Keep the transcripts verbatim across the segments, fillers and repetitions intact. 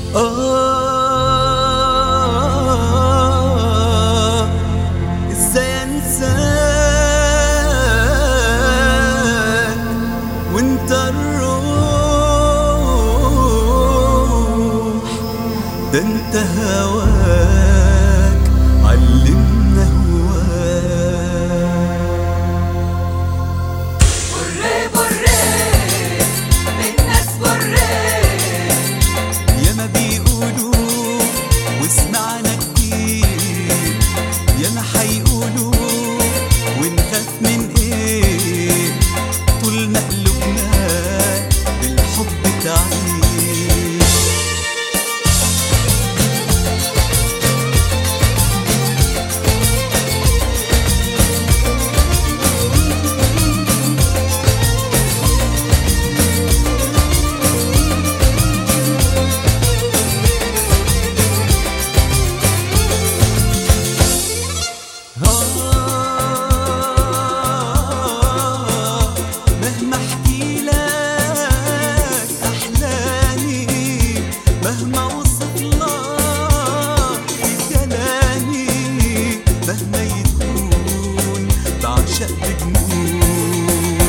آه إزاي أنساك وأنت الروح، ده أنت هواك علمنا هواك. بري بري الناس بري ياما بيقولوا وسمعنا كتير، ياما حيقولوا ونخاف من ايه، طول ما قلوبنا بالحب تعيش. مهما احكي لك احلامي، مهما اوصف لك كلامي، مهما يكون بعشق بجنون.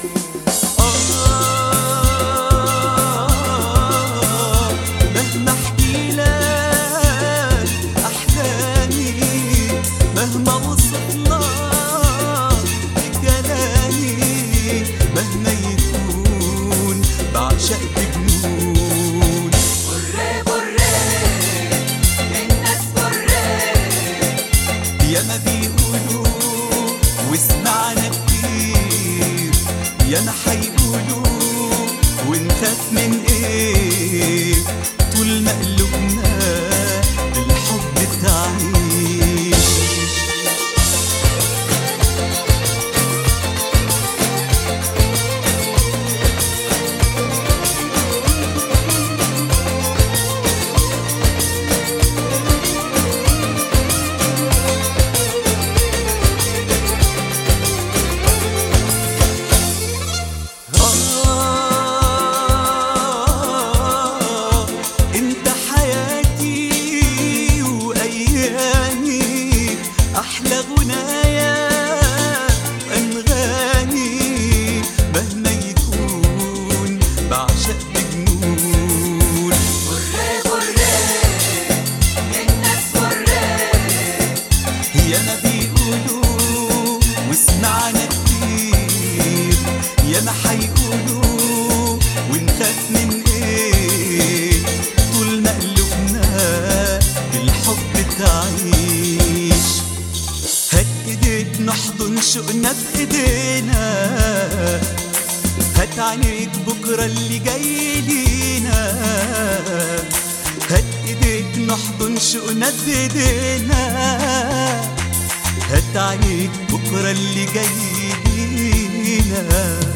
آه مهما احكي لك احلامي، مهما اوصف لك كلامي، مهما يكون بعشق بجنون. بري بري الناس بري ياما بيقولوا وسمعنا كتير، ياما حيقولوا ونخاف من ايه، طول ما قلوبنا بالحب تعيش. آه انت حياتي وايامي، احلى غنايا انغاني، مهما يكون بعشق بجنون. بري بري الناس بري ياما بيقولوا وسمعنا كتير، ياما حيقولوا ونخاف من ايه، طول ما قلوبنا بالحب تعيش. هات ايديك نحضن شوقنا بايدينا، هات عينيك بكرة اللي جاي لينا، هات ايديك نحضن شوقنا بايدينا، هات عينيك بكرة اللي جاي لينا.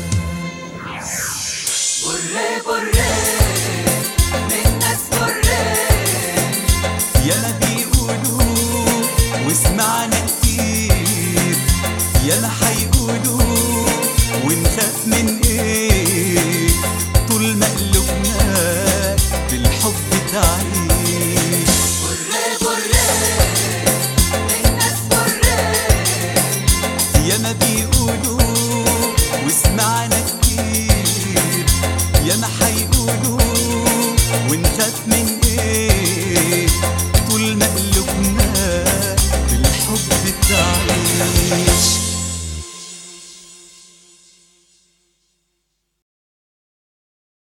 بري بري الناس بري ياما بيقولوا وسمعنا كتير، ياما حيقولوا ونخاف من ايه، طول ما قلوبنا بالحب تعيش. بري بري الناس بري ياما بيقولوا وسمعنا كتير، ياما حيقولوا